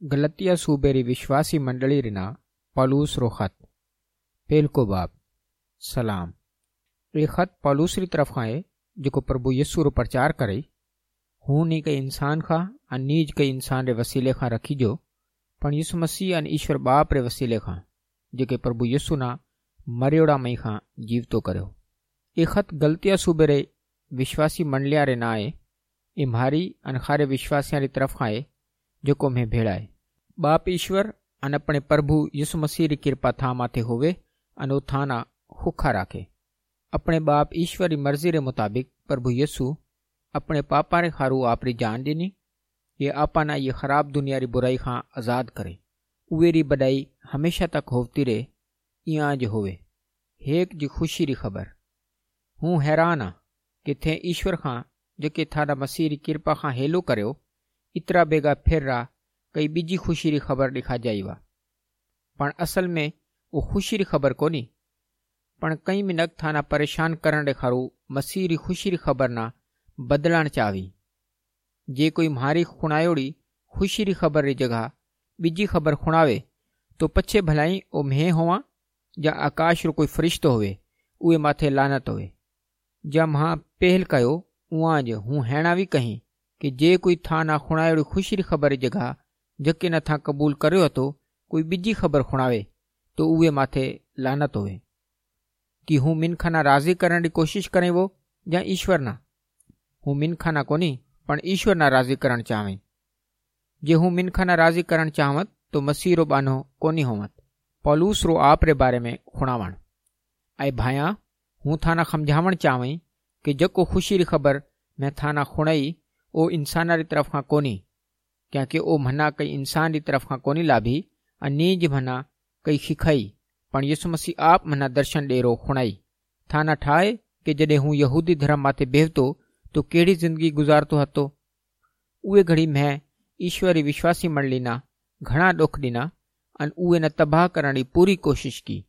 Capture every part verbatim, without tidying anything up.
गलतिया सूबे री विश्वासी मंडली रिना पौलूस रो खत पेलको बाब सलाम। ये खत पौलूस री तरफ खां है जो प्रभु यस्सु रो प्रचार करे। हूँ नी कई इंसान खां अन नीज कई इंसान रे वसीले खां रखी जो पण यीशु मसीह अन ईश्वर बाप रे वसीले खां जेके प्रभु यस्सु ना मरियोड़ा मई खां जीवतो कर्यो। ये खत गलतिया सूबे रे विश्वासी मंडलिया रे ना है। ये म्हारी अन खारे विश्वासियां री तरफ खां है जो मैं भेड़ा है। बाप ईश्वर अन अपने प्रभु यीशु मसीह री कृपा था माथे होवे अन थाना हुखा राखे। अपने बाप ईश्वर री मर्जी रे मुताबिक प्रभु यीशु अपने पापा रे खारू आपरी जान दिनी। ये आपना ये खराब दुनिया री बुराई खां आजाद करे। उवे री बड़ाई हमेशा तक होवती रहे इयां ज होवे। हेक जी खुशी री खबर। हूँ हैरान आ कि थे ईश्वर खां जेके थारा मसीह री कृपा खां हेलो कर्यो इतरा बेगा फिर रा कई बीजी खुशी री खबर दिखा जाई वा। पण असल में वो खुशी री खबर कोनी। पण कई मिनक थाना परेशान करण रे खारू मसीह री खुशी री खबर ना बदलण चावी। जे कोई म्हारी खुणायोड़ी खुशी री खबर री जगह बीजी खबर खुणावे तो पछे भलाई ओ मैं होवा या आकाश रो कोई फरिश्तो होवे उए माथे लानत होवे। जा महा पहल कयो उआं ज हूँ हैणा भी कहीं कि जे कोई था ना खुणायोड़ी खुशी री खबर री जगह जके न था कबूल कर्यो हतो कोई बीजी खबर खुणावे तो उए माथे लानत होवे। कि हूँ मिनखा ना राजी करण री कोशिश करें वो या ईश्वर ना। हूँ मिनखा ना कोनी पण ईश्वर ना राजी करण चाहें। जे हूँ मिनखा ना राजी करण चाहवत तो मसीह रो बानो कोनी होवत। पौलूस रो आप रे बारे में खुणावण। ऐ भाया हूँ थाना समझावण चाहें कि जको खुशी री खबर मैं थाना खुणाई ओ इंसाना री तरफ खां कोनी क्योंकि ओ मना कई इंसान री तरफ खां कोनी लाभी अनीज मना कई खिखाई पण यीशु मसीह आप मना दर्शन डेरो खुणाई। थाना ठाए कि जडे हूँ यहूदी धर्म माथे बेहतो तो केड़ी जिंदगी गुजारतो हतो। उए घड़ी मैं ईश्वरी विश्वासी मंडली ना घणा दुख दिना अन उए न तबाह करण री पूरी कोशिश की।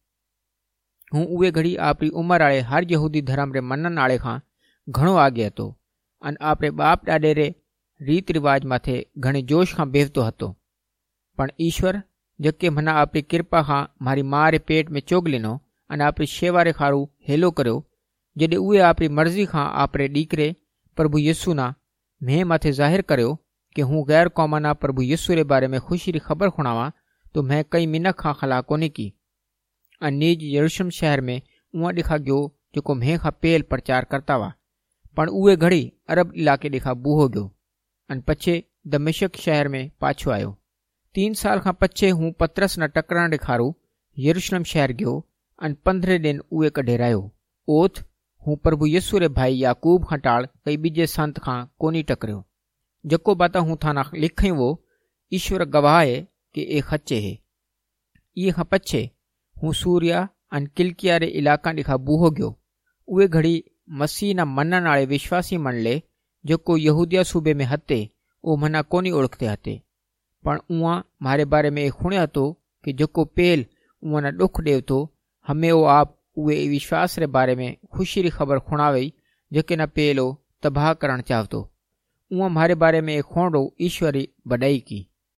हूँ उए घड़ी आपरी उम्र आले हर यहूदी धर्म रे मनन आले खां घणो आगे हतो अन आपरे बाप डाडे रे रीत रिवाज माथे घणे जोश खां बेहतो हतो। पण ईश्वर जके मना आपरी कृपा खां मारी माँ रे पेट में चोग लिनो अन आपरी शेवा रे खारू हेलो कर्यो जडे उए आपरी मर्जी खां आपरे डीकरे प्रभु यीशु ना मैं माथे जाहिर कर्यो कि हूँ गैर कौमाना प्रभु यीशु रे बारे में खुशी री खबर खुणावा तो मैं कई मिनक खां खला कोनी की। अन निज यरूशलेम शहर में उआं दिखा गयो जो मैं खां पेल प्रचार करता वा। पण उए घड़ी अरब इलाके दिखा बूहो गयो अन पछे दमिश्क शहर में पाछो आयो। तीन साल खां पछे हूँ पतरस न टकराण रे खारू यरूशलेम शहर गयो अन पंद्रह दिन उए कढे रहियो। ओथ हूँ प्रभु यीशु रे भाई याकूब खां टाळ कई बीजे संत खां कोनी टकरियो। जको बाता हूँ थाना लिखई वो ईश्वर गवाह है कि ए खच्चे है। ये खां पछे हूँ सूरिया अन किलकिया रे इलाका दिखा बूहो गयो। उए घड़ी मसीह ना मनन आले विश्वासी मंडले जो यहूदिया सूबे में हते ओ मना कोनी ओळखते हते। पण उआ मारे बारे में खुणे हतो कि जको पेल उआ ना दुख देवतो हमें ओ आप उए विश्वास रे बारे में खुशी री खबर खुणावई जके ना पेलो तबाह करण चाहतो। उआ मारे बारे में खोणो ईश्वरी बड़ाई की।